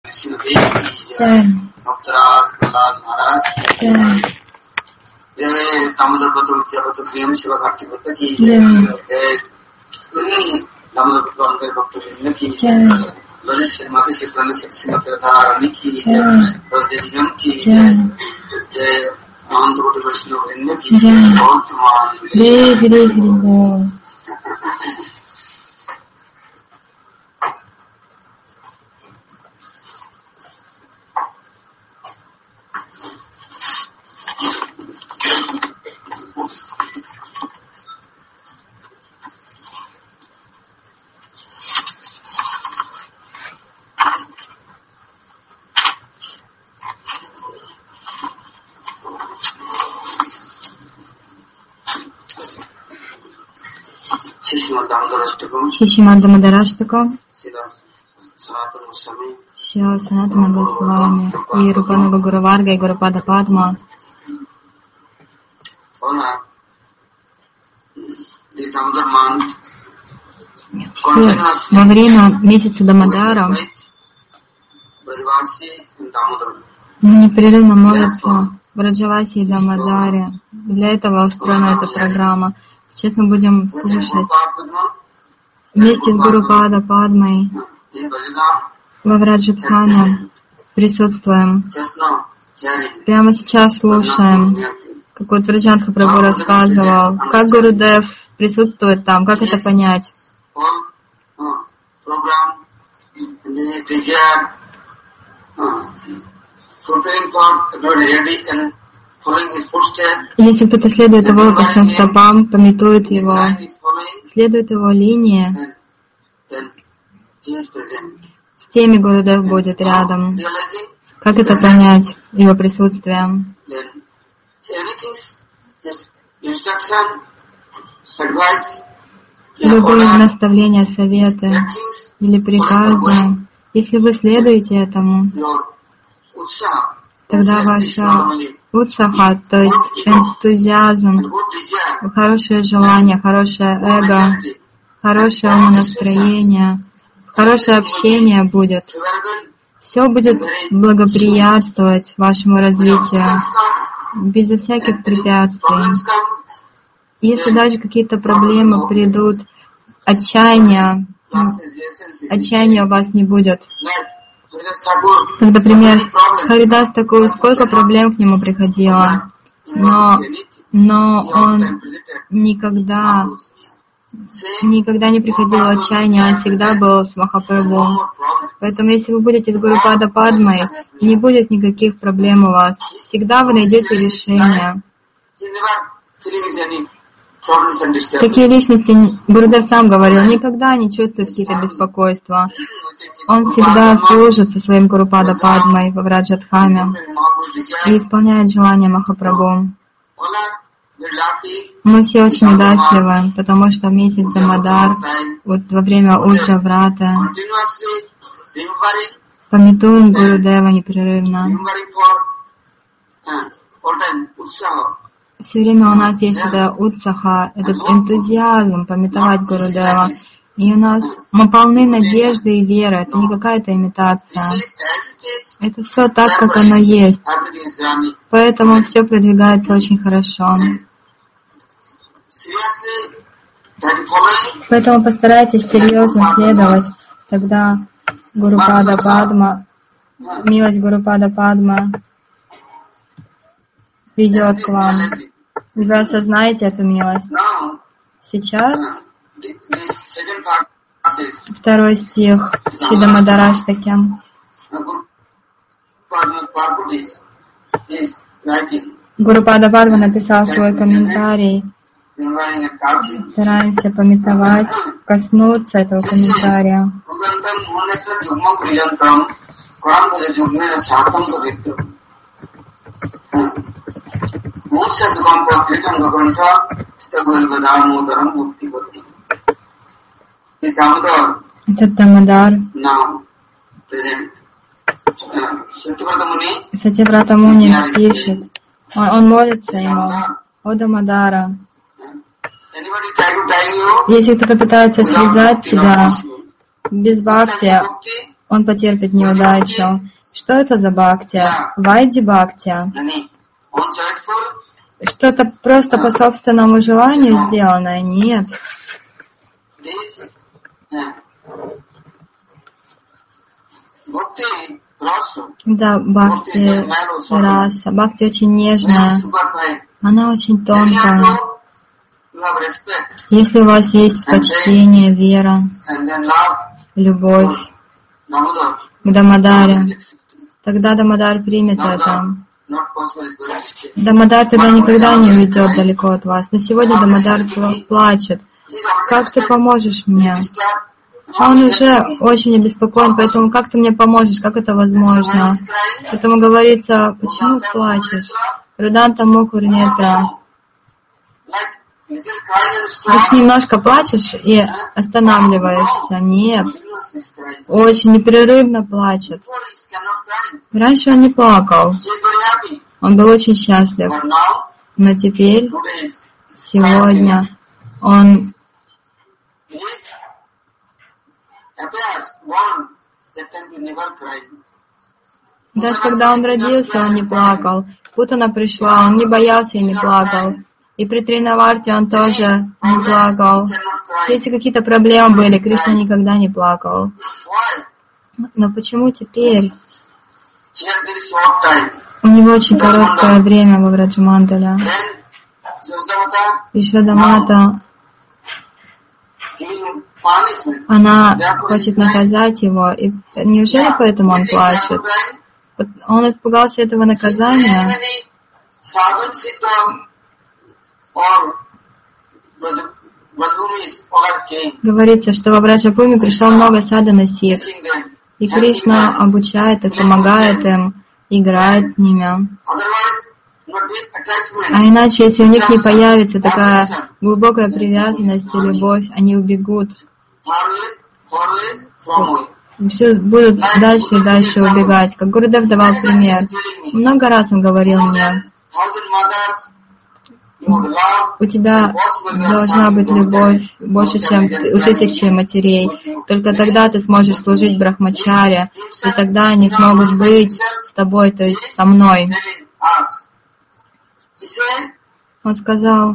जय दामोदर पद विद्यापति प्रेम शिवा घाटी पद की जय दामोदर पद भक्तवृंद की जय ब्रजेश श्रीमती श्री प्रणय श्रीमती राधारानी की जय ब्रजदेवी गण की जय जय आनंद कोटि वैष्णव वृंद की जय और तुम्हारी Шримад Дамодараштакам, Шила Санатана Госвами, и Рупанага Гуруварга, и Гурупада Падма. Во время месяца Дамодара непрерывно молятся Браджаваси и Дамодаре. Для этого устроена эта программа. Сейчас мы будем слушать вместе с Гурупада Падмой во Враджадхане, присутствуем. Прямо сейчас слушаем, как вот Враджандха Прабху рассказывал, как Гурудев присутствует там, как это понять. Если кто-то следует его лотосным стопам, памятует его, следует его линии, с теми Гурудев будет рядом. Как это понять, его присутствие? Любые наставления, советы или приказы, если вы следуете этому, тогда ваша утсаха, то есть энтузиазм, хорошее желание, хорошее эго, хорошее умонастроение, хорошее общение будет. Все будет благоприятствовать вашему развитию, безо всяких препятствий. Если даже какие-то проблемы придут, отчаяния у вас не будет. Как, например, Харидас Такур, сколько проблем к нему приходило, но он никогда не приходил в отчаяние, он всегда был с Махапрабху. Поэтому, если вы будете с Гурупада Падмой, не будет никаких проблем у вас. Всегда вы найдете решение. Такие личности, Гурудев сам говорил, никогда не чувствуют какие-то беспокойства. Он всегда служит со своим Гурупада Падмой во Враджадхаме и исполняет желания Махапрабху. Мы все очень удачливы, потому что в месяц Дамодар, вот во время Уджа Врата, памятуем Гурудева непрерывно. Все время у нас есть эта утсаха, этот энтузиазм памятовать Гурудева. И мы полны надежды и веры. Это не какая-то имитация. Это все так, как оно есть. Поэтому все продвигается очень хорошо. Поэтому постарайтесь серьезно следовать. Тогда Гурупада Падма, милость Гурупада Падма придет к вам. Вы осознаете эту милость. Сейчас второй стих Шидамадараштаки. Гурупада Падма написал свой комментарий. Стараемся памятовать, коснуться этого комментария. Этот Дамодар. Сативрата Муни пишет, он молится ему, о Дамодара. Если кто-то пытается связать тебя без бхакти, он потерпит неудачу. Что это за бхакти? Вайди бхакти. Что-то просто по собственному желанию сделанное? Нет. Да, бхакти раса. Бхакти очень нежная. Она очень тонкая. Если у вас есть почтение, вера, любовь к Дамодаре, тогда Дамодар примет это. Дамодар тогда никогда не уйдет далеко от вас. Но сегодня Дамодар плачет. Как ты поможешь мне? Он уже очень обеспокоен, поэтому как ты мне поможешь? Как это возможно? Поэтому говорится, почему плачешь? Руданта Мукур Нетра. Ты немножко плачешь и останавливаешься. Нет. Очень непрерывно плачет. Раньше он не плакал. Он был очень счастлив. Но теперь, сегодня, он даже когда он родился, он не плакал. Путана пришла, он не боялся и не плакал. И при Тринаварте он тоже не плакал. Если какие-то проблемы были, Кришна никогда не плакал. Но почему теперь? У него очень короткое время во Враджамандале. Ишвадамата, она хочет наказать его. И неужели поэтому он плачет? Он испугался этого наказания. Говорится, что во Враджабхуми пришло много садхана-сит, и Кришна обучает их, помогает им, играет с ними. А иначе, если у них не появится такая глубокая привязанность и любовь, они убегут. Все будут дальше и дальше убегать. Как Гурудев давал пример. Много раз он говорил мне, у тебя должна быть любовь больше, чем у тысячи матерей. Только тогда ты сможешь служить Брахмачаре, и тогда они смогут быть с тобой, то есть со мной. Он сказал,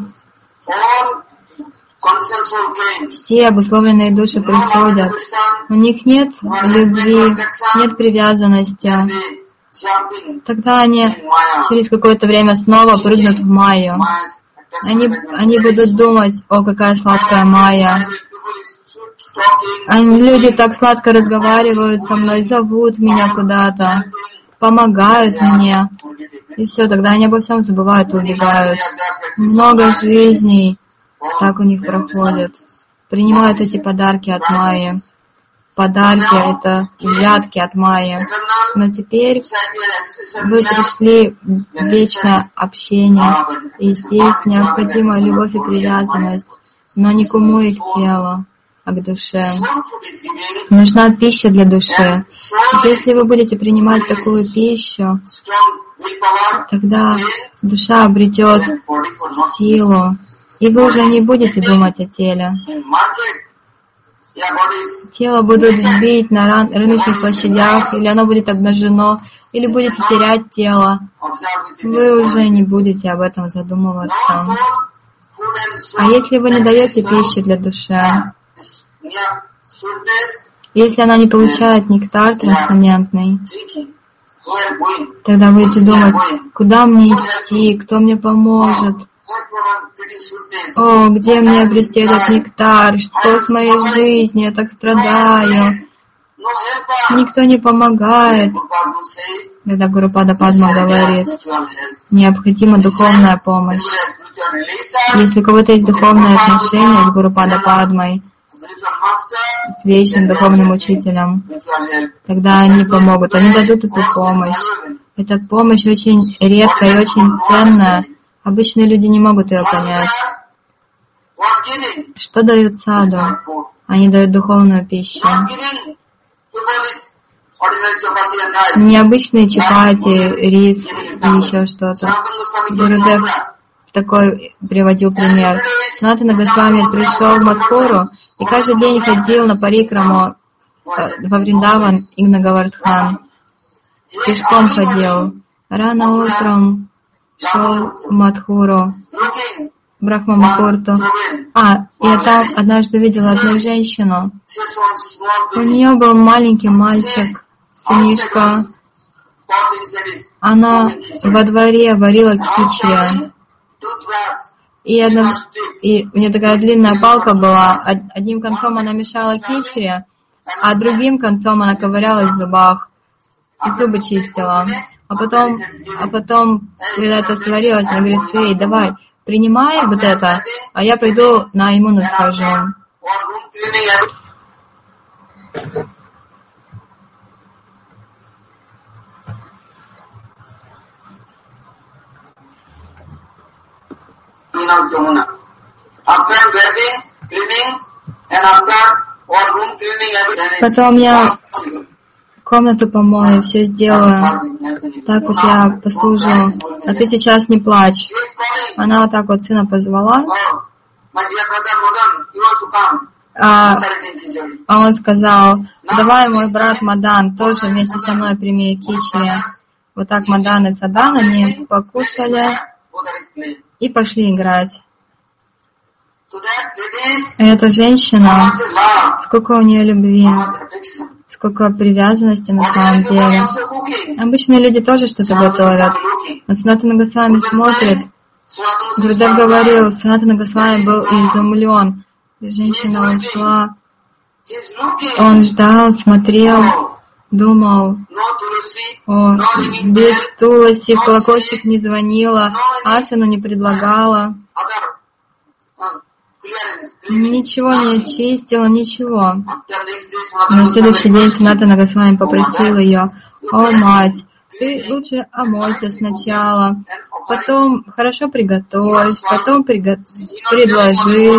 все обусловленные души приходят, у них нет любви, нет привязанности. Тогда они через какое-то время снова прыгнут в майю. Они будут думать, о, какая сладкая майя. Люди так сладко разговаривают со мной, зовут меня куда-то, помогают мне. И все, тогда они обо всем забывают и убегают. Много жизней так у них проходит. Принимают эти подарки от майи. Подарки — это взятки от майи. Но теперь вы пришли в вечное общение, и здесь необходима любовь и привязанность, но не к уму и к телу, а к душе. Нужна пища для души. Если вы будете принимать такую пищу, тогда душа обретет силу, и вы уже не будете думать о теле. Тело будут бить на рыночных площадях, или оно будет обнажено, или будете терять тело. Вы уже не будете об этом задумываться. А если вы не даете пищу для души, если она не получает нектар трансцендентный, тогда будете думать, куда мне идти, кто мне поможет. О, где мне обрести этот нектар? Что с моей жизнью? Я так страдаю. Никто не помогает. Когда Гурупада Падма говорит, необходима духовная помощь. Если у кого-то есть духовное отношение с Гурупада Падмой, с вечным духовным учителем, тогда они помогут, они дадут эту помощь. Эта помощь очень редкая и очень ценная. Обычные люди не могут ее понять. Что дают саду? Они дают духовную пищу. Необычные чапати, рис и еще что-то. Гурудев такой приводил пример. Санатана Госвами пришел в Мадхуру и каждый день ходил на парикраму во Вриндаван и на Говардхан. Пешком ходил. Рано утром шел в Мадхуру, Брахма-Мухурту. Я там однажды видела одну женщину. У нее был маленький мальчик, сынишка. Она во дворе варила кичи. И у нее такая длинная палка была. Одним концом она мешала кичи, а другим концом она ковырялась в зубах и зубы чистила. А потом, когда это сварилось, она говорит: эй, давай, принимай вот это, а я пойду на иммуну схожу. Потом я комнату помою, все сделаю. Так вот я послужу. А ты сейчас не плачь. Она вот так вот сына позвала. А он сказал: давай, мой брат Мадан, тоже вместе со мной прими кичи. Вот так Мадан и Садан, они покушали и пошли играть. Эта женщина, сколько у нее любви, сколько привязанности на самом деле. Обычные люди тоже что-то готовят. Но Санатана Госвами смотрит. Гурудев говорил, Санатана Госвами был изумлен. И женщина ушла. Он ждал, смотрел, думал: без Туласи в колокольчик не звонила, асану не предлагала, ничего не очистила, ничего. На следующий день Санатана Госвами попросил ее: о, мать, ты лучше омойся сначала, потом хорошо приготовь, потом предложи.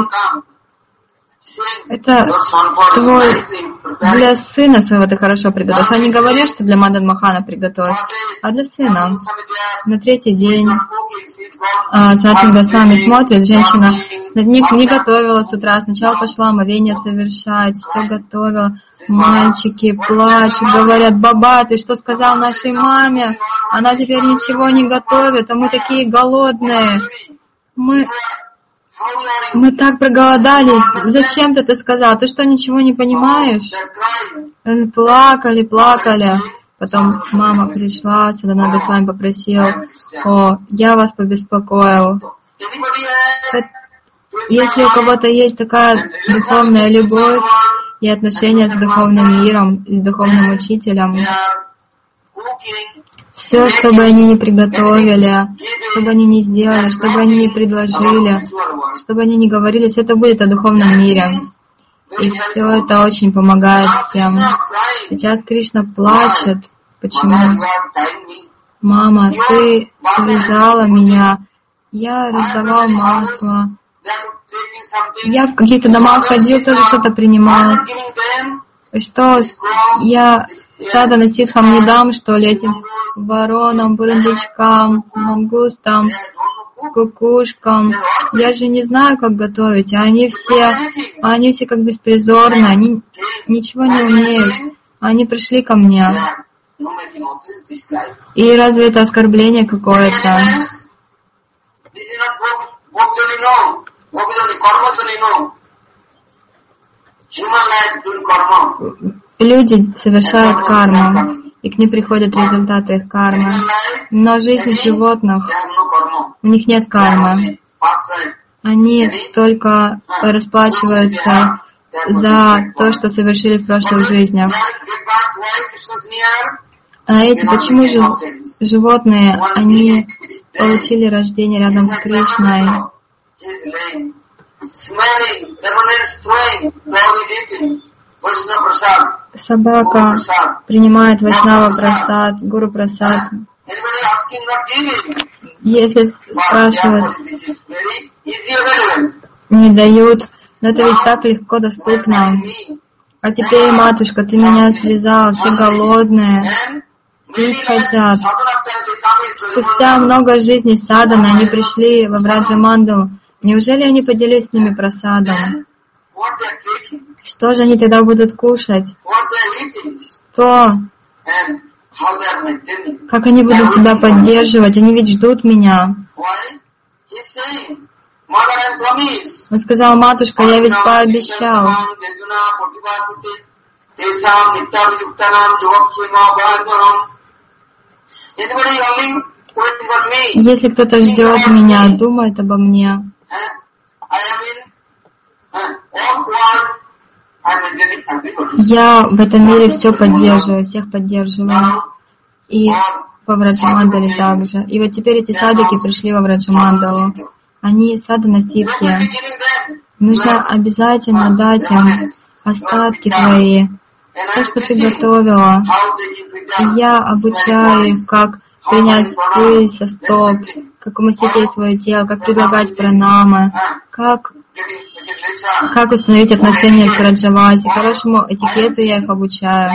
Это твой для сына своего ты хорошо приготовь. Я не говорю, что для Мадан Мохана приготовь, а для сына. На третий день Санатана Госвами смотрит, женщина не готовила с утра. Сначала пошла омовение совершать, все готовила. Мальчики плачут, говорят: баба, ты что сказал нашей маме? Она теперь ничего не готовит, а мы такие голодные. Мы так проголодались. Зачем ты это сказал? Ты что, ничего не понимаешь? Плакали. Потом мама пришла, Санатана Госвами попросил: о, я вас побеспокоил. Если у кого-то есть такая духовная любовь и отношения с духовным миром, с духовным учителем, все, что бы они ни приготовили, что бы они ни сделали, что бы они ни предложили, что бы они ни говорили, все это будет о духовном мире. И все это очень помогает всем. Сейчас Кришна плачет. Почему? Мама, ты связала меня. Я раздавал масло. Я в каких-то домах ходил, тоже что-то принимал. Что, я садана ситхам не дам, что ли, этим воронам, бурундучкам, мангустам, кукушкам. Я же не знаю, как готовить, а они все как беспризорны, они ничего не умеют. Они пришли ко мне. И разве это оскорбление какое-то? Люди совершают карму, и к ним приходят результаты их кармы. Но жизнь животных, у них нет кармы. Они только расплачиваются за то, что совершили в прошлых жизнях. А эти, почему же животные, они получили рождение рядом с Кришной? Собака принимает Вайшнава прасад, Гуру прасад. Если спрашивают, не дают, но это ведь так легко доступно. А теперь, матушка, ты меня связал, все голодные, пить хотят. Спустя много жизней садханы они пришли во Враджамандалу. Неужели они поделились с ними прасадом? Что же они тогда будут кушать? Что? Как они будут себя поддерживать? Они ведь ждут меня. Он сказал: матушка, я ведь пообещал. Если кто-то ждет меня, думает обо мне, я в этом мире все поддерживаю, всех поддерживаю. И во Враджамандале также. И вот теперь эти садики пришли во Враджамандалу. Они садхана ситхи. Нужно обязательно дать им остатки твои, то, что ты готовила. Я обучаю их, как принять пыль со стоп, как умастить свое тело, как предлагать пранамы, как установить отношения с Раджаваси. Хорошему этикету я их обучаю.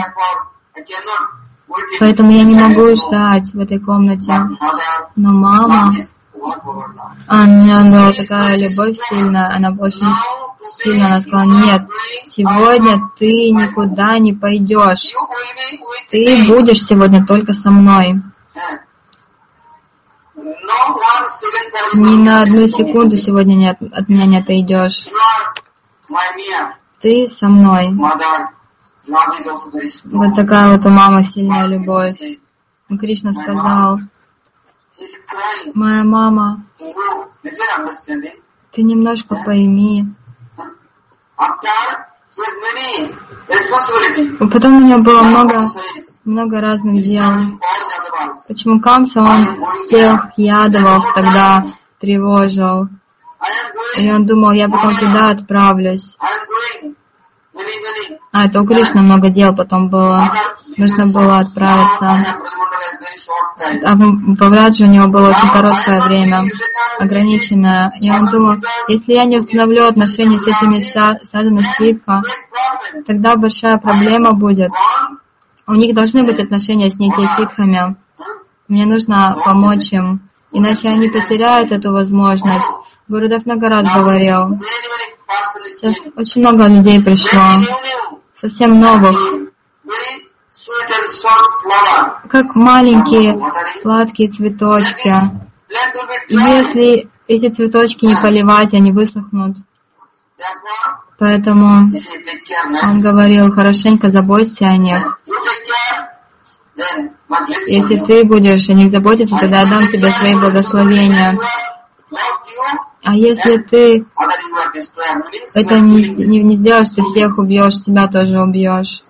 Поэтому я не могу ждать в этой комнате. Но мама, она была такая любовь сильная, она очень сильно, она сказала: нет, сегодня ты никуда не пойдешь. Ты будешь сегодня только со мной. Ни на одну секунду сегодня от меня не отойдешь. Ты со мной. Вот такая вот у мамы сильная любовь. И Кришна сказал: моя мама, ты немножко пойми. Потом у меня было много разных дел. Почему Камса, он всех ядовов тогда тревожил. И он думал: я потом туда отправлюсь. Это у Кришны много дел потом было. Нужно было отправиться. А в Враджу у него было очень короткое время, ограниченное. И он думал: если я не установлю отношения с этими садхана ситха, тогда большая проблема будет. У них должны быть отношения с нити ситхами. Мне нужно помочь им, иначе они потеряют эту возможность. Гурудев много раз говорил. Сейчас очень много людей пришло, совсем новых, как маленькие сладкие цветочки. Если эти цветочки не поливать, они высохнут. Поэтому он говорил: хорошенько заботься о них. Если ты будешь о них заботиться, тогда я дам тебе свои благословения. А если ты это не сделаешь, ты всех убьешь, себя тоже убьешь.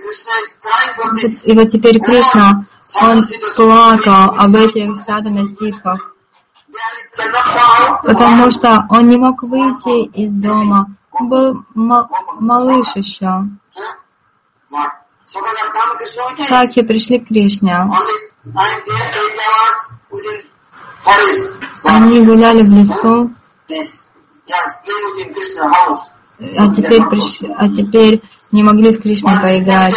И вот теперь Кришна, он плакал об этих садхана ситхах, потому что он не мог выйти из дома. Он был малыш еще. Сакхи пришли к Кришне. Они гуляли в лесу, а теперь не могли с Кришной поиграть.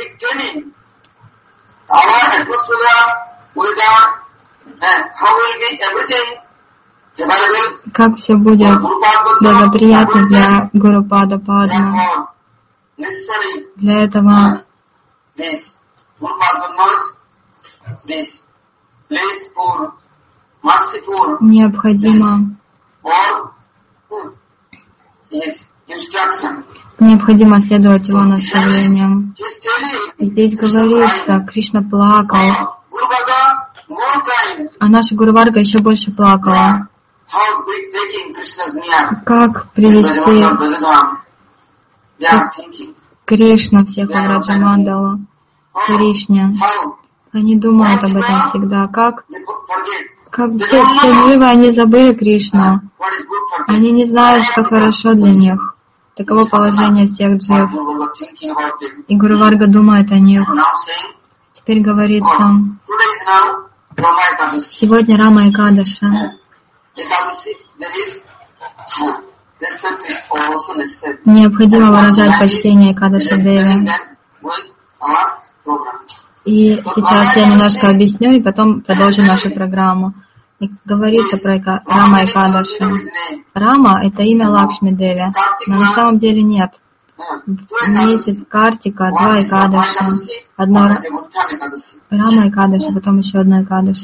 Как все будет благоприятно для Гурупада Падма. Для этого необходимо следовать его наставлениям. Здесь говорится, Кришна плакал, а наша Гуру-варга еще больше плакала. Как привести Кришну всех в Враджамандалу, Кришне. Они думают об этом всегда. Как все живы, они забыли Кришну. Они не знают, что хорошо для них. Таково положение всех джив. И Гуру-варга думает о них. Теперь говорится, сегодня Рама Экадаша. Необходимо выражать почтение Экадаши Деве. И сейчас я немножко объясню, и потом продолжим нашу программу. И говорится про Рама Экадаши. Рама — это имя Лакшми Деви, но на самом деле нет. в месяц Картика 2 Экадаши. Одно Рама Экадаши, потом еще одно Экадаши.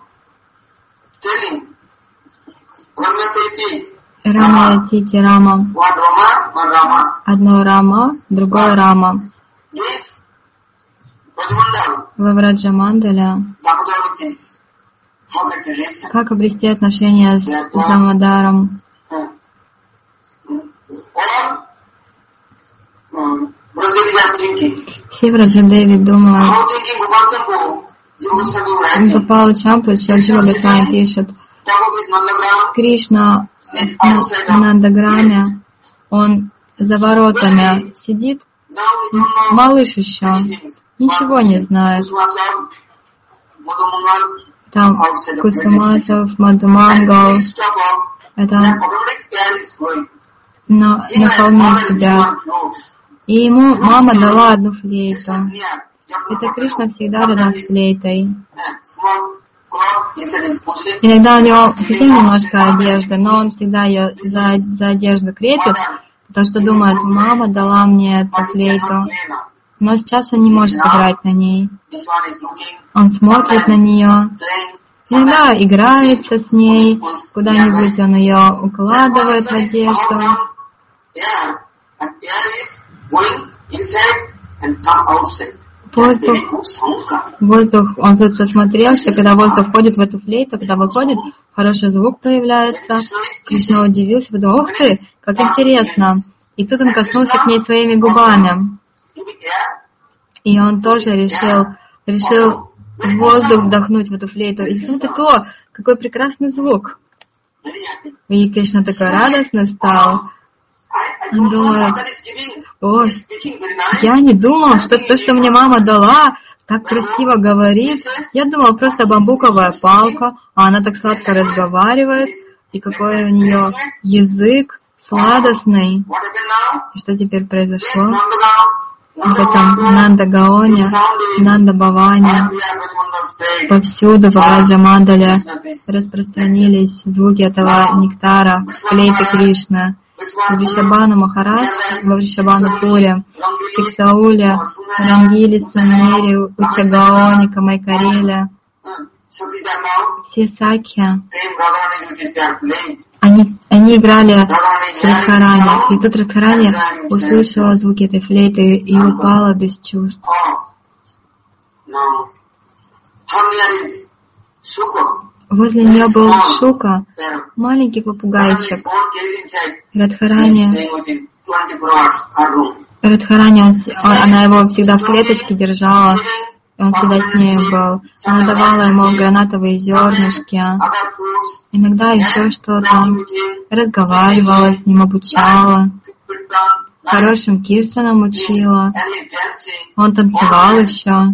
Рама Тити Рама. Одно Рама, другое Рама. Во Враджамандале. Как обрести отношения с Дамодаром? Все Враджадеви думают. Гопал Чампа, Шилджива Госвами пишет, Кришна на Нандаграме, он за воротами сидит, малыш еще, ничего не знает. Там Кусуматов, Мадумангал, это на холме сидят. И ему мама дала одну флейту. Это Кришна всегда рядом с флейтой. Иногда у него совсем немножко одежды, но он всегда ее за одежду крепит, потому что думает, мама дала мне эту флейту. Но сейчас он не может играть на ней. Он смотрит на нее, иногда играется с ней, куда-нибудь он ее укладывает в одежду. Воздух, он тут посмотрел, что когда воздух входит в эту флейту, когда выходит, хороший звук проявляется. Кришна удивился, подумал, ух ты, как интересно. И тут он коснулся к ней своими губами. И он тоже решил воздух вдохнуть в эту флейту. И смотри, то, какой прекрасный звук. И Кришна такой радостный стал. Он думает, о, я не думал, что то, что мне мама дала, так красиво говорит. Я думал, просто бамбуковая палка, а она так сладко разговаривает, и какой у нее язык сладостный. И что теперь произошло? В этом Нанда-Гаоне, Нанда-Баване, повсюду в Враджамандале распространились звуки этого нектара, флейты Кришны. В Вришабхану Махарадж, во Вришабхану-Пуре, в Чиксауле, Рангиле, Сунере, Учагаоне, Камайкареле, все сакхи, они играли с Радхарани. И тут Радхарани услышала звуки этой флейты и упала без чувств. Возле нее был Шука, маленький попугайчик. Радхарани, она его всегда в клеточке держала, и он всегда с ней был. Она давала ему гранатовые зернышки, иногда еще что-то, разговаривала с ним, обучала, хорошим киртанам учила. Он танцевал еще.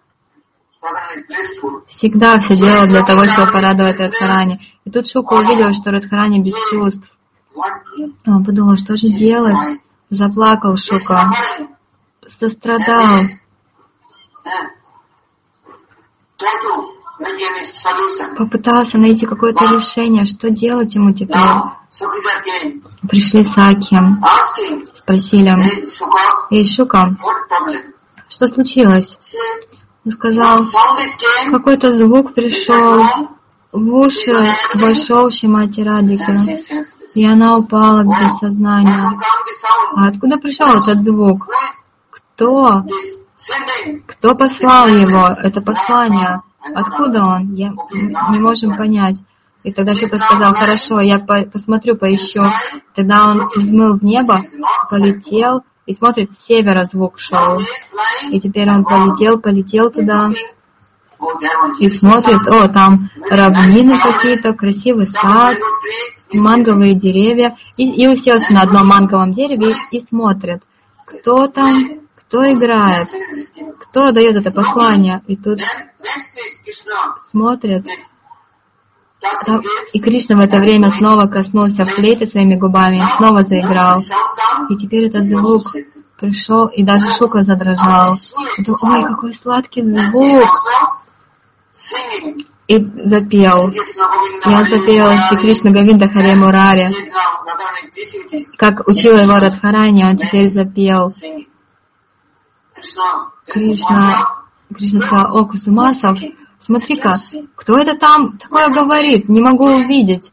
Всегда все делал для того, чтобы порадовать Радхарани. И тут Шука увидел, что Радхарани без чувств. Он подумал, что же делать? Заплакал Шука. Сострадал. Попытался найти какое-то решение, что делать ему теперь. Пришли сакхи, спросили, «Эй, Шука, что случилось?» Он сказал, какой-то звук пришел в уши большого Шримати Радхики, и она упала без сознания. А откуда пришел этот звук? Кто послал его, это послание? Откуда он? Не можем понять. И тогда Шука сказал, хорошо, я посмотрю, поищу. Тогда он взмыл в небо, полетел, и смотрит, с севера звук шел. И теперь он полетел туда, и смотрит, о, там равнины какие-то, красивый сад, манговые деревья, и уселся на одном манговом дереве и смотрит, кто там, кто играет, кто дает это послание. И тут смотрит, и Кришна в это время снова коснулся флейты своими губами, снова заиграл. И теперь этот звук пришел, и даже Шука задрожал. Ой, какой сладкий звук! и запел. И он запел Шри Кришна Говинда Харе Мурари. Как учила его Радхарани, он теперь запел. Кришна сказал: о, Кусумасов, смотри-ка, кто это там такое говорит? Не могу увидеть.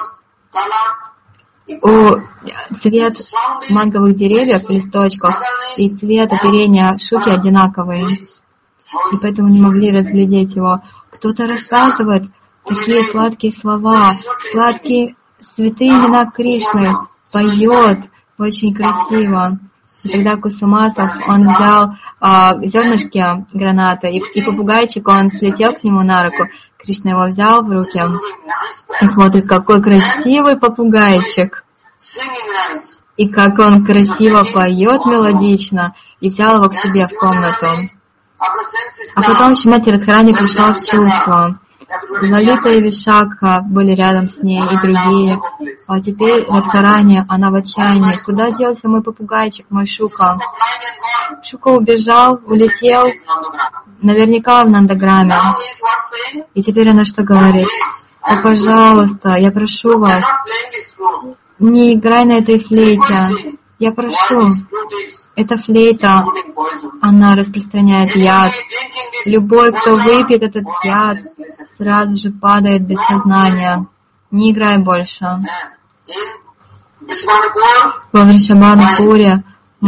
Цвет манговых деревьев, листочков, и цвет оперения шуки одинаковые. И поэтому не могли разглядеть его. Кто-то рассказывает такие сладкие слова, сладкие святые имена Кришны, поет очень красиво. И тогда Кусумасов, он взял зернышки граната, и попугайчик, он слетел к нему на руку. Кришна его взял в руки и смотрит, какой красивый попугайчик. И как он красиво поет мелодично, и взял его к себе в комнату. А потом Шримати Радхарани пришла в чувство. Лалита и Вишакха были рядом с ней, и другие. А теперь Радхарани, она в отчаянии. Куда делся мой попугайчик, мой Шука? Шука убежал, улетел, наверняка в Нандаграме. И теперь она что говорит? О, пожалуйста, я прошу вас, не играй на этой флейте. Я прошу. Эта флейта, она распространяет яд. Любой, кто выпьет этот яд, сразу же падает без сознания. Не играй больше. Во Вришабханапуре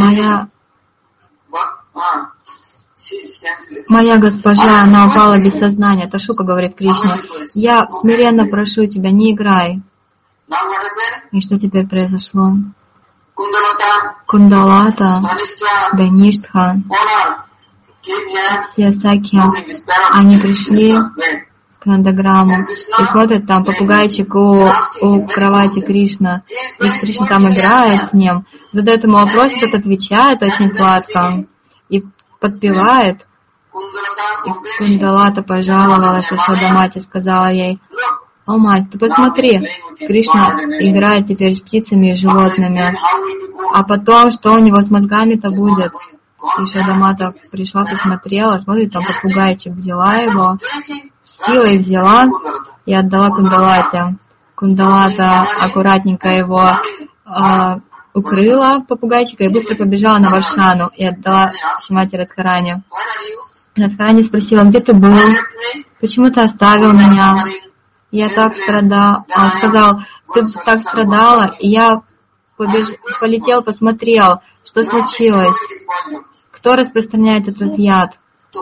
моя госпожа, она упала без сознания. Ташука говорит Кришне: я смиренно прошу тебя, не играй. И что теперь произошло? Кундалата, Гаништха, все Сакхи, они пришли к Нандаграму и ходят там, попугайчик у кровати Кришна, и Кришна там играет с ним, задает ему вопрос, тот отвечает очень сладко и подпевает. И Кундалата пожаловалась Ешодамате, сказала ей: о, мать, ты посмотри, Кришна играет теперь с птицами и животными. А потом, что у него с мозгами-то будет? Ешодамата пришла, посмотрела, смотрит, там попугайчик, взяла его, силой взяла и отдала Кундалате. Кундалата аккуратненько его укрыла попугайчика и быстро побежала на Варшану и отдала Шримати Радхарани. Радхарани спросила: где ты был? Почему ты оставил меня? Я так страдал. Он сказал: ты так страдала, и я полетел, посмотрел, что случилось, кто распространяет этот яд.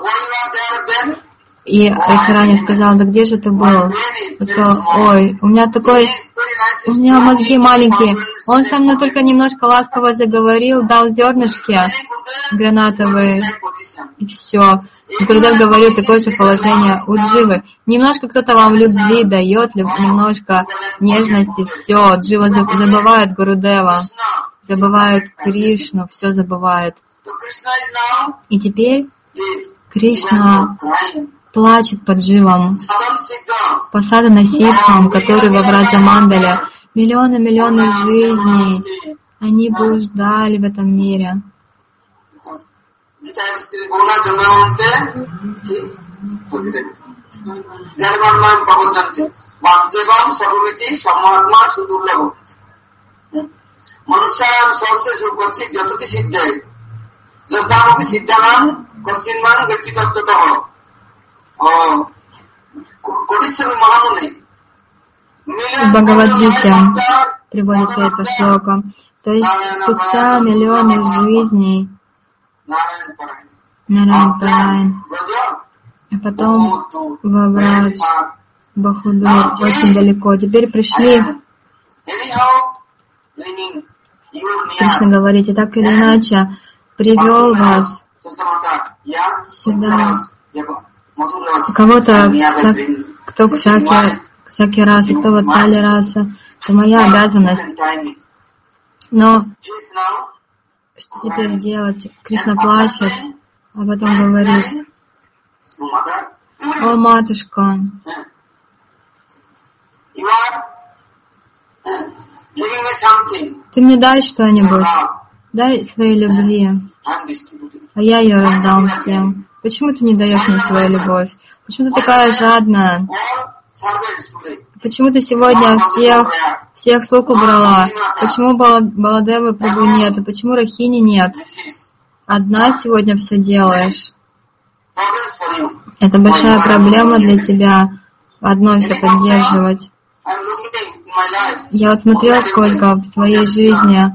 И Радхарани сказал: да где же ты был? Он сказал: ой, у меня мозги маленькие. Он со мной только немножко ласково заговорил, дал зернышки гранатовые, и все. И Гурудев говорил, такое же положение у Дживы. Немножко кто-то вам любви дает, немножко нежности, все. Джива забывает Гурудева, забывает Кришну, все забывает. И теперь Кришна плачет под Дживом, по Садхана Ситхам, который во Враджамандале. Миллионы жизней они блуждали в этом мире. В Бхагавад-гите приводится это шлока. То есть спустя миллионы жизней Нараян Параян, а потом во Врадж Бахудур, очень далеко. Теперь пришли, Кришна говорит, и так или иначе привел вас сюда. Кого-то, кто всякий раз, и кто ватсали раса, это моя обязанность. Но что теперь делать? Кришна плачет, а потом говорит: о, матушка, ты мне дай что-нибудь, дай своей любви, а я ее раздам всем. Почему ты не даешь мне свою любовь? Почему ты такая жадная? Почему ты сегодня всех слуг убрала? Почему Баладевы Прабху нету? Почему Рахини нет? Одна сегодня все делаешь. Это большая проблема для тебя, одной все поддерживать. Я вот смотрела, сколько в своей жизни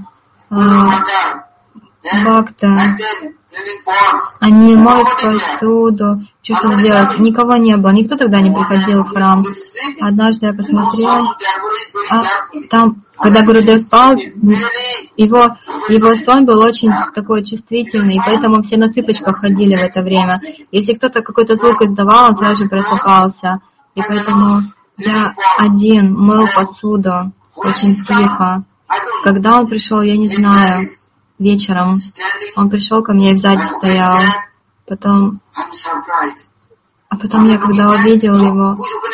бхакта, они моют посуду, что делать, никого не было, никто тогда не приходил в храм. Однажды я посмотрела, там, когда Гурудев спал, его сон был очень такой чувствительный, и поэтому все на цыпочках ходили в это время. Если кто-то какой-то звук издавал, он сразу же просыпался. И поэтому я один мыл посуду очень тихо. Когда он пришел, я не знаю, вечером. Он пришел ко мне и сзади стоял. Потом я когда увидел его,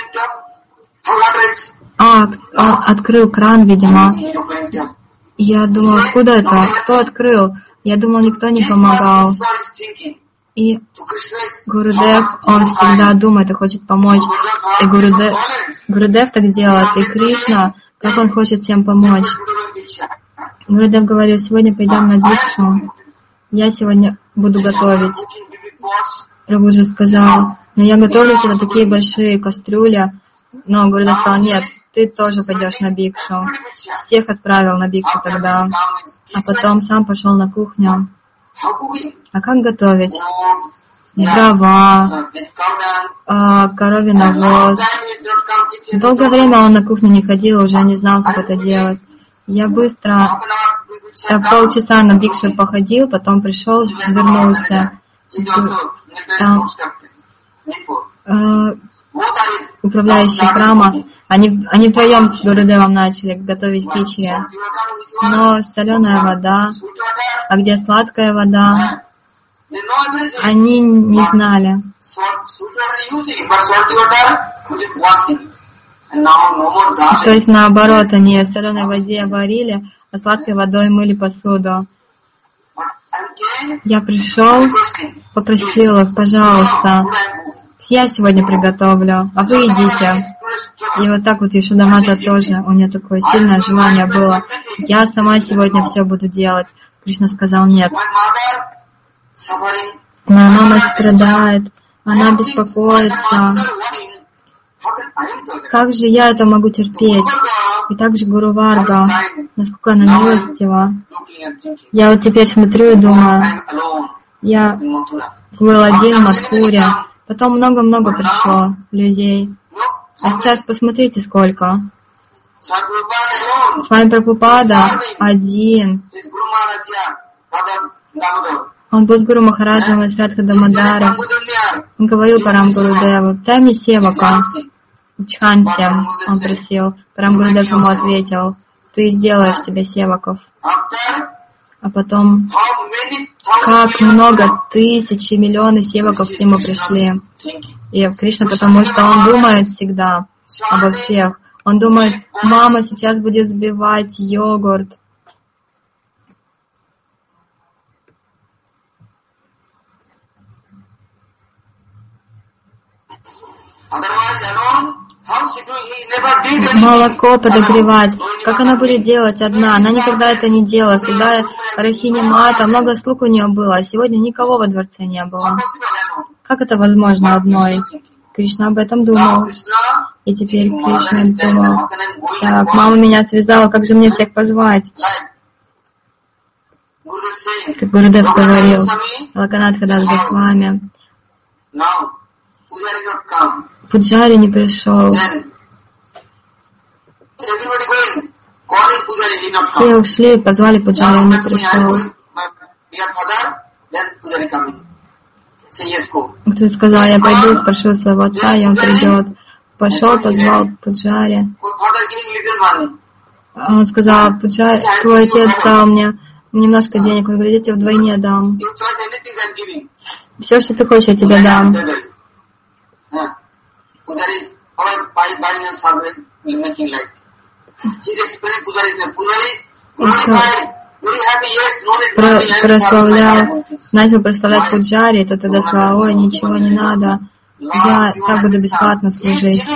он открыл кран, видимо. Я думал, откуда это? Кто открыл? Я думал, никто не помогал. И Гурудев, он всегда думает и хочет помочь. И Гурудев так делает, и Кришна, как он хочет всем помочь. Гурудев говорил, сегодня пойдем на дикшу. Я сегодня буду готовить. Прабху же сказал, но я готовлю на такие большие кастрюли. Но Гурудев сказал, нет, ты тоже пойдешь на бикшу. Всех отправил на бикшу тогда. А потом сам пошел на кухню. А как готовить? Дрова, коровий навоз. Долгое время он на кухню не ходил, уже не знал, как это делать. Я быстро, полчаса на бикшу походил, потом пришел, вернулся. Там, управляющий храма, они вдвоем с Гурудевом начали готовить кичри. Но соленая вода, а где сладкая вода, они не знали. То есть наоборот, они в соленой воде варили, а сладкой водой мыли посуду. Я пришел, попросил их, пожалуйста, я сегодня приготовлю, а вы идите. И вот так вот Яшода-мата тоже, у нее такое сильное желание было. Я сама сегодня все буду делать. Кришна сказал нет. Моя мама страдает, она беспокоится. Как же я это могу терпеть? И также Гуру Варга, насколько она милостива. Я вот теперь смотрю и думаю, я был один в Матхуре, потом много-много пришло людей. А сейчас посмотрите сколько. С вами Прабхупада один. Он был с Гуру Махараджем из Радха Дамодара. Он говорил Парам Гурудеву, дай мне севака. В Чхансе он просил. Парам Гурудев ему ответил, ты сделаешь себе севаков. А потом, как много, тысячи, миллионы севаков к нему пришли. И Кришна, потому что он думает всегда обо всех. Он думает, мама сейчас будет взбивать йогурт. Молоко подогревать. Как она будет делать одна? Она никогда это не делала. Всегда Рахини Мата, много слуг у нее было, а сегодня никого во дворце не было. Как это возможно одной? Кришна об этом думал. И теперь Кришна думал, так, мама меня связала, как же мне всех позвать? Как Гурудев говорил, Лаканатха Дас Госвами, Пуджари не пришел. Все ушли, позвали Пуджари, он не пришел. Кто сказал, я пойду, спрошу своего отца, и он придет. Пошел, позвал Пуджари. Он сказал, Пуджари, твой отец дал мне немножко денег. Он говорит, я тебе вдвойне дам. Все, что ты хочешь, я тебе дам. Прославлял, начал прославлять Пуджари, то тогда сказал, ой, ничего не надо, я так буду бесплатно служить.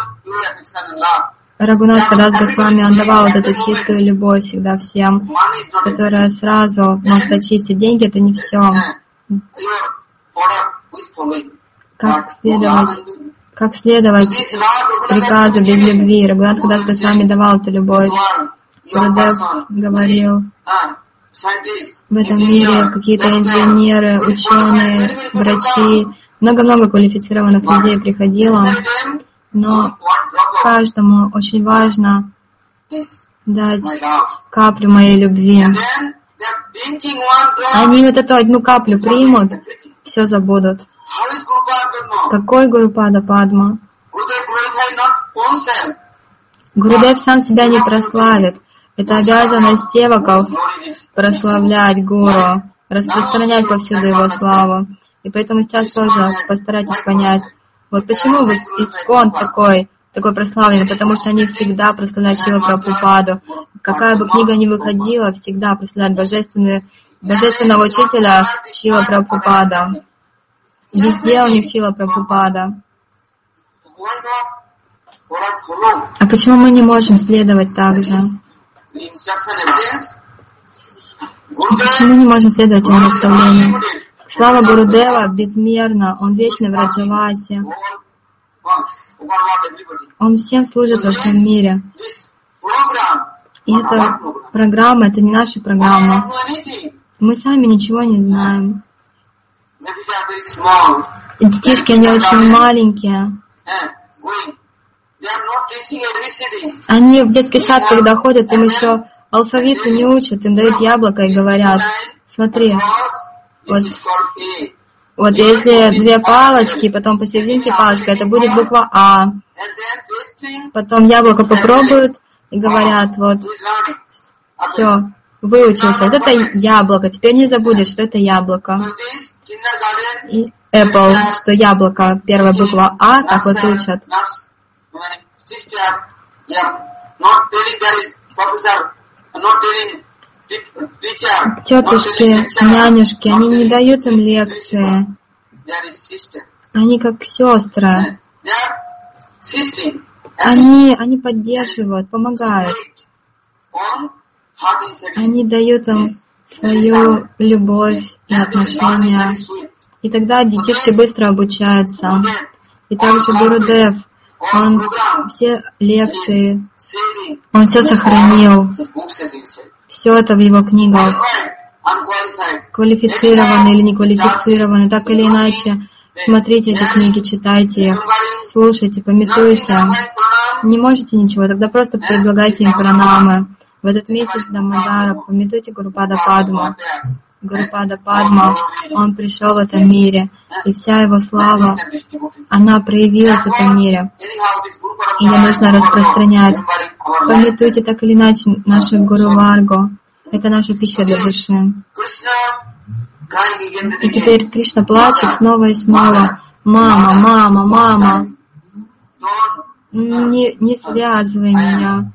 Рагунат Кадас Госвами, он давал вот эту чистую любовь всегда всем, которая сразу может очистить. Деньги — это не все. Как следовать приказу без любви. Рагунат Кадас Госвами давал эту любовь. Гурудев говорил, в этом мире какие-то инженеры, ученые, врачи, много-много квалифицированных людей приходило, но каждому очень важно дать каплю моей любви. Они вот эту одну каплю примут, все забудут. Какой Гурупада Падма? Гурудев сам себя не прославит. Это обязанность севаков прославлять Гуру, распространять повсюду его славу. И поэтому сейчас тоже постарайтесь понять, вот почему Искон такой прославленный, потому что они всегда прославляют Шрила Прабхупаду. Какая бы книга ни выходила, всегда прославляют божественного учителя Шрила Прабхупада. Везде у них Шрила Прабхупада. А почему мы не можем следовать так же? Почему не можем следовать его наставлениям? Слава Гурудева безмерна, он вечный в Раджавасе. Он всем служит во всем мире. И эта программа, это не наша программа. Мы сами ничего не знаем. И детишки, они очень маленькие. Они в детский сад, когда ходят, им еще алфавиту не учат, им дают яблоко и говорят, смотри, вот если две палочки, потом посерединке палочка, это будет буква А. Потом яблоко попробуют и говорят, вот, все, выучился. Вот это яблоко, теперь не забудешь, что это яблоко. И Apple, что яблоко, первая буква А, так вот учат. Тетушки, нянюшки, они не дают им лекции. Они как сестры. Они поддерживают, помогают. Они дают им свою любовь и отношения. И тогда детишки быстро обучаются. И также Гурудев, он все лекции, он все сохранил. Все это в его книгах. Квалифицированные или не квалифицированные, так или иначе. Смотрите эти книги, читайте их, слушайте, памятуйте. Не можете ничего, тогда просто предлагайте им пранамы. В этот месяц Дамодара памятуйте Гурупада Падму. Гурупада Падма, он пришел в этом мире, и вся его слава, она проявилась в этом мире. И ее нужно распространять. Памятуйте так или иначе нашу Гуру Варгу. Это наша пища для души. И теперь Кришна плачет снова и снова. Мама, мама, мама, не связывай меня.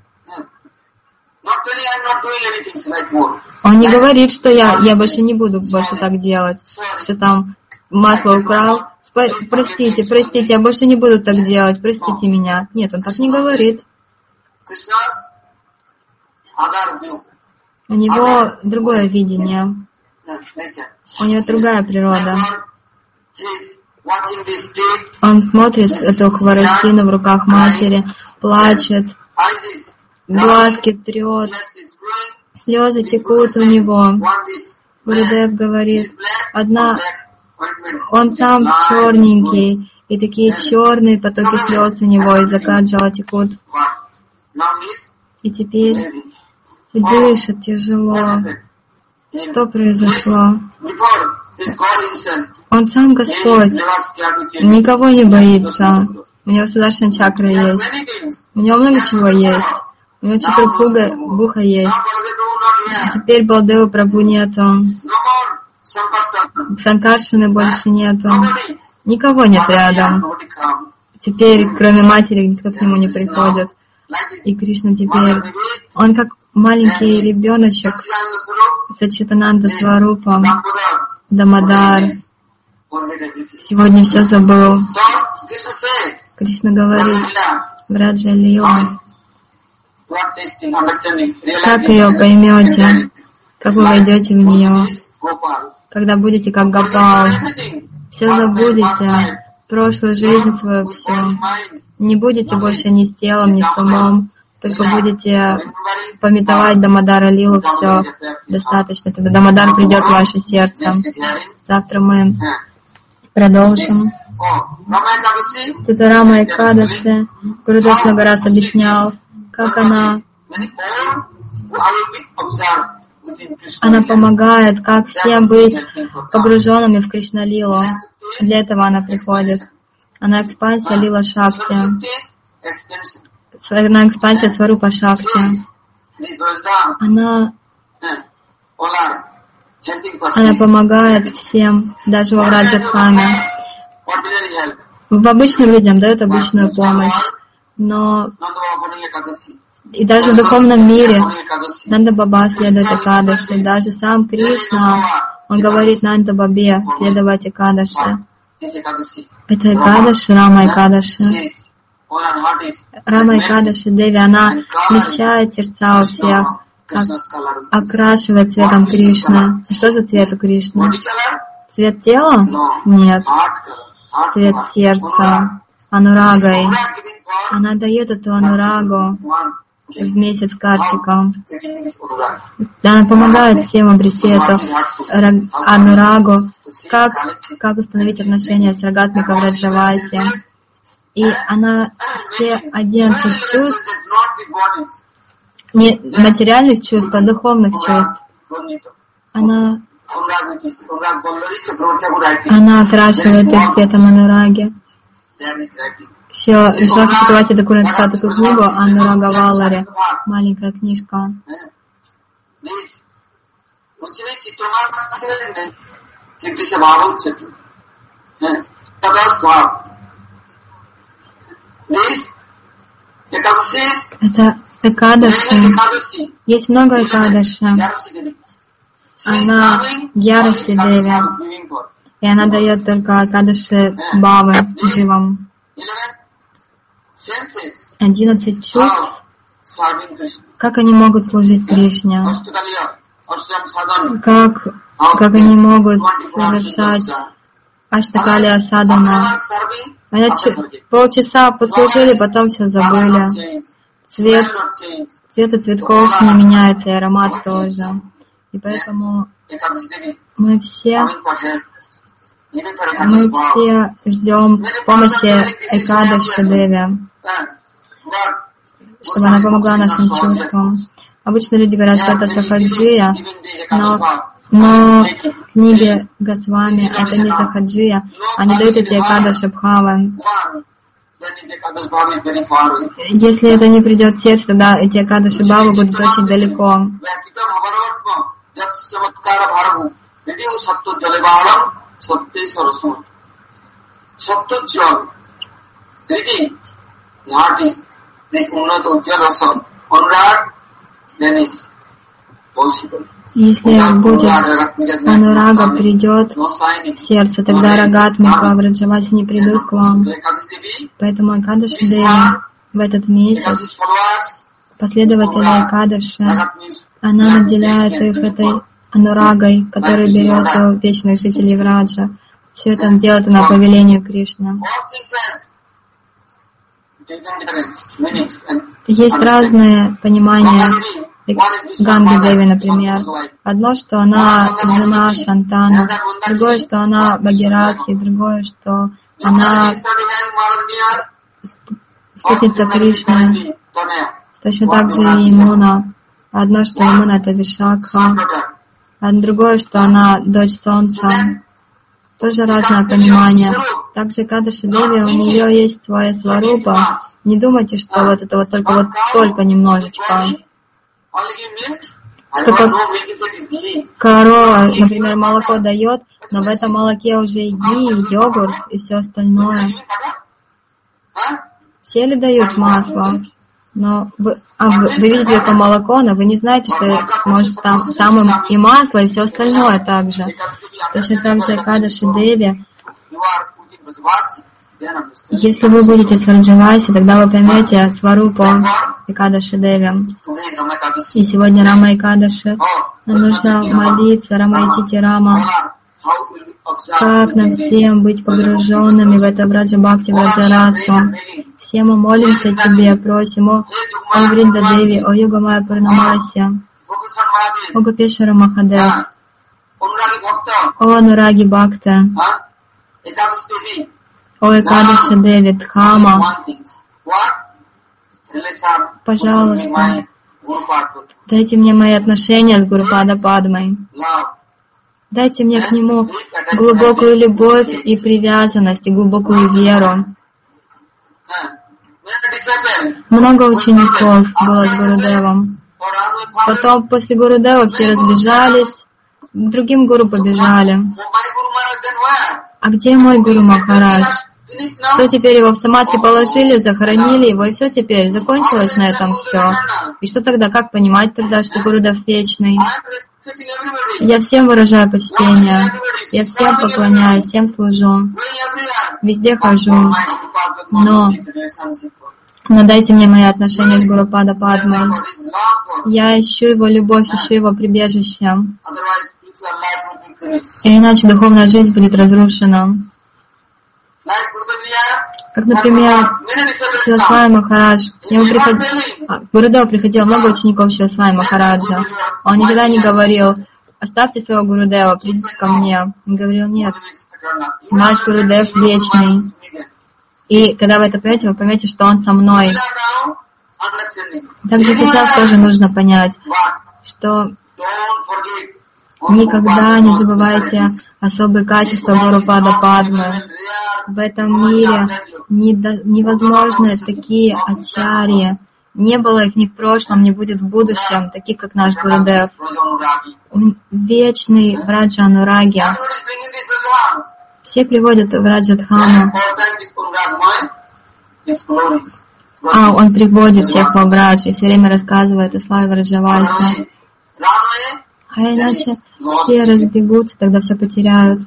Он не говорит, что я больше не буду больше так делать, что там масло украл. Простите, я больше не буду так делать, простите меня. Нет, он так не говорит. У него другое видение. У него другая природа. Он смотрит эту хворостину в руках матери, плачет, глазки трет, слезы текут у него. Гурудев говорит, он сам черненький, и такие черные потоки слез у него из-за каджала текут. И теперь дышит тяжело. Что произошло? Он сам Господь, никого не боится. У него Сударшана чакра есть. У него много чего есть. У него Чатрабхуха есть. А теперь Балдева Прабху нету. Санкаршины больше нету. Никого нет рядом. Теперь, кроме матери, никто к нему не приходит. И Кришна теперь, он как маленький ребеночек, Сачитананда Сварупа, Дамодар. Сегодня все забыл. Кришна говорит в Раджа Лила, как ее поймете, как вы войдете в нее, когда будете как Гопал, все забудете, прошлую жизнь свою все, не будете больше ни с телом, ни с умом, только будете памятовать Дамодара Лилу, все достаточно, тогда Дамодар придет в ваше сердце. Завтра мы продолжим. Это Рама Экадаши. Гурудев много раз объяснял, как она помогает, как всем быть погруженными в Кришна-лилу. Для этого она приходит. Она экспансия Лила Шакти. Она экспансия Сварупа Шакти. Она помогает всем, даже во Враджадхаме. В обычным людям дает обычную помощь, но и даже в духовном мире Нанда Баба следует Экадаши, даже сам Кришна, он говорит Нанда Бабе следовать Экадаши. Это Экадаши, Рама Экадаши. Рама Экадаши Деви, она смягчает сердца у всех, окрашивает цветом Кришны. Что за цвет у Кришны? Цвет тела? Нет. Цвет сердца, анурагой. Она дает эту анурагу в месяц Картика. Она помогает всем обрести эту анурагу, как установить отношения с Рагатмиком Раджаваси. И она все 11 чувств, не материальных чувств, а духовных чувств, она окрашивает их цветом анураги. Шилакши Чакраварти Такур написал такую книгу Анурага Валари, маленькая книжка. Это Экадаши. Есть много Экадаши. Она Гьяраси Деви. И она дает только Экадаши Бавы живым. 11 чувств. Как они могут служить Кришне? Как они могут совершать Аштакалия Садана? Они полчаса послужили, потом все забыли. Цвет у цветков не меняется, и аромат тоже. И поэтому мы все ждем помощи Экадаши Деви, чтобы она помогла нашим чувствам. Обычно люди говорят, что это Сахаджия, но в книге Госвами это не Сахаджия. Они дают эти Экадаши Бхавы. Если это не придет в сердце, тогда эти Экадаши Бхавы будут очень далеко. Если будет анурага придет в сердце, тогда Рагатмика, Враджаваси не придут к вам. Поэтому Экадаши Деви в этот месяц, последователи Экадаши, она наделяет их этой анурагой, которая берет у вечных жителей Враджа. Все это делает она по велению Кришны. Есть разные понимания Ганги Деви, например. Одно, что она жена Шантану, другое, что она Бхагиратхи, другое, что она спутница Кришны. Точно так же и Имуна. Одно, что Имуна — это Вишакха, а другое, что она дочь Солнца. Тоже разное понимание. Также Экадаши Деви, у нее есть своя сварупа. Не думайте, что вот это вот только немножечко. Только корова, например, молоко дает, но в этом молоке уже и ги, и йогурт, и все остальное. Все ли дают масло? Но вы видите это молоко, но вы не знаете, что может там и масло, и все остальное также. Точно так же Экадаши Деви, Если вы будете с Враджаваси, тогда вы поймете Сварупу Экадаши Деви. И сегодня Рама Экадаши. Нам нужно молиться, Рамайтити Рама. Как нам всем быть погруженными в это Враджа Бхакти, Враджа Расу. Все мы молимся Тебе, просим, о Вринда Деви, о Йогамая Пурнамаси, о Гопешвара Махадев, о Анураги Бхакта, о Экадаши Деви, Дхама. Пожалуйста, дайте мне мои отношения с Гурупада Падмой. Дайте мне к нему глубокую любовь и привязанность, и глубокую веру. Много учеников было с Гурудевом. Потом, после Гурудева, все разбежались, к другим гуру побежали. А где мой Гуру Махарадж? Что теперь его в самадхи положили, захоронили его, и все теперь, закончилось на этом все. И что тогда, как понимать тогда, что Гурудев вечный? Я всем выражаю почтение, я всем поклоняюсь, всем служу, везде хожу, но дайте мне мои отношения с Гурупада Падмой. Я ищу его любовь, ищу его прибежище, и иначе духовная жизнь будет разрушена. Как, например, Шиласвами Махарадж. К Гурудеву приходило много учеников Шиласвами Махараджа. Он никогда не говорил: оставьте своего Гурудева, придите ко мне. Он говорил: нет, наш Гурудев вечный. И когда вы это поймете, вы поймете, что он со мной. Также сейчас тоже нужно понять, что никогда не забывайте особые качества Гурупада Падмы. В этом мире невозможны такие ачарьи. Не было их ни в прошлом, не будет в будущем, таких как наш Гурудев. Он вечный Враджа Анураги. Все приводят Враджа Дхаму. Он приводит всех в Врадж и все время рассказывает о славе Враджаваси. А иначе все разбегутся, тогда все потеряют.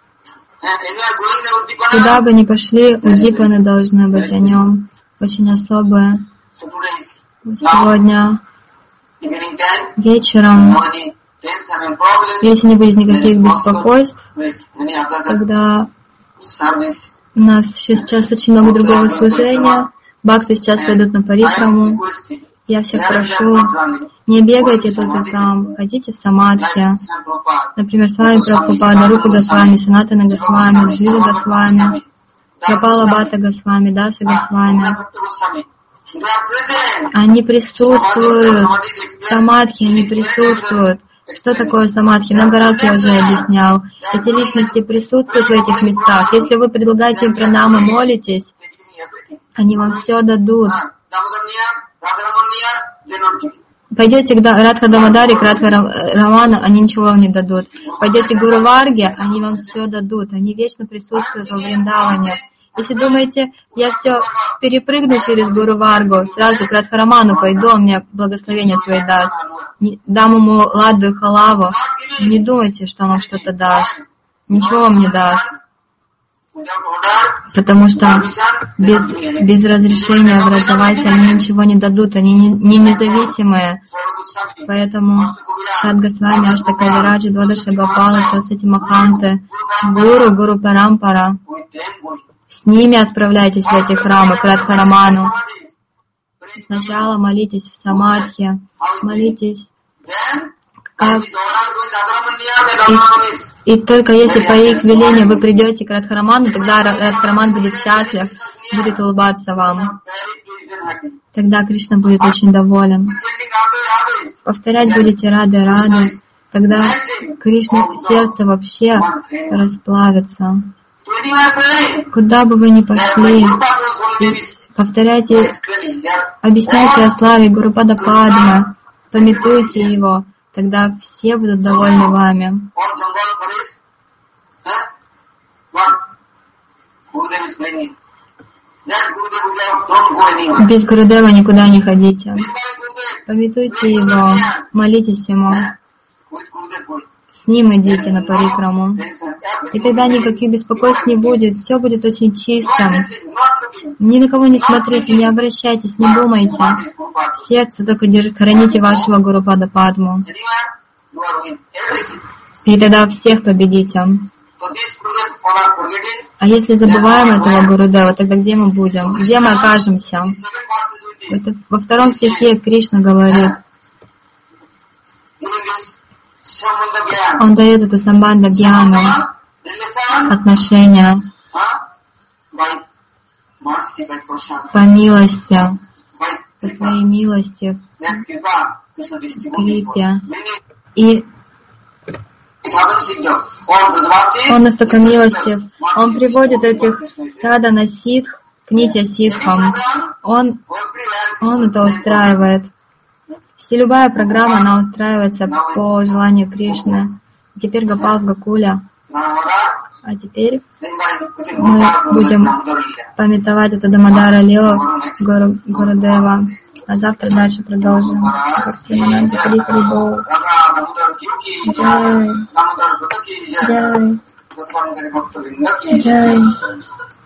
Куда бы ни пошли, удипаны должны быть о нем. Очень особые. Сегодня вечером, если не будет никаких беспокойств, тогда у нас сейчас очень много другого служения. Бхакты сейчас пойдут на парикраму. Я всех прошу, не бегайте тут и там, ходите в самадхи. Например, с вами Прабхупада, Рупа Госвами, Санатана Госвами, Джива Госвами, Гопала Бхатта Госвами, Даса Госвами. Они присутствуют в самадхи, они присутствуют. Что такое самадхи? Много раз я уже объяснял. Эти личности присутствуют в этих местах. Если вы предлагаете им пранамы, молитесь, они вам все дадут. Пойдете к Радха Дамадаре, к Радха Раману, они ничего вам не дадут. Пойдете к Гуру Варге, они вам все дадут. Они вечно присутствуют во Вриндаване. Если думаете, я все перепрыгну через Гуру Варгу, сразу к Радха Раману пойду, он мне благословение свое даст. Дам ему ладу и халаву. Не думайте, что он вам что-то даст. Ничего вам не даст. Потому что без разрешения Враджаваси они ничего не дадут, они не независимые. Поэтому Шад Госвами, Аштака Вираджи, Двадаша Гопала, Шасати Маханты, Гуру Парампара. С ними отправляйтесь в эти храмы, к Радхараману. Сначала молитесь в самадхи, молитесь как... И только если по их велению вы придете к Радхараману, тогда Радхараман будет счастлив, будет улыбаться вам. Тогда Кришна будет очень доволен. Повторять будете Рады, тогда Кришна сердце вообще расплавится. Куда бы вы ни пошли, повторяйте, объясняйте о славе Гурупада Падма, памятуйте его, тогда все будут довольны вами. Без Гурудева никуда не ходите. Памятуйте его, молитесь ему. с ним идите на парикраму. И тогда никаких беспокойств не будет, все будет очень чистым. Ни на кого не смотрите, не обращайтесь, не думайте. В сердце только храните вашего Гурупада Падму. И тогда всех победите. А если забываем этого Гурудева, тогда где мы будем? Где мы окажемся? Это во 2 стихе Кришна говорит. Он дает это самбанда гьяну, отношения, по милости, по своей милости, крипе. И он настолько милостив, он приводит этих садана ситх к нитя ситхам. Он это устраивает. Любая программа, она устраивается по желанию Кришны. Теперь Гопал в Гокуле. А теперь мы будем памятовать это Дамодара Лилу Гурудева. А завтра дальше продолжим. Джай. Джай. Джай.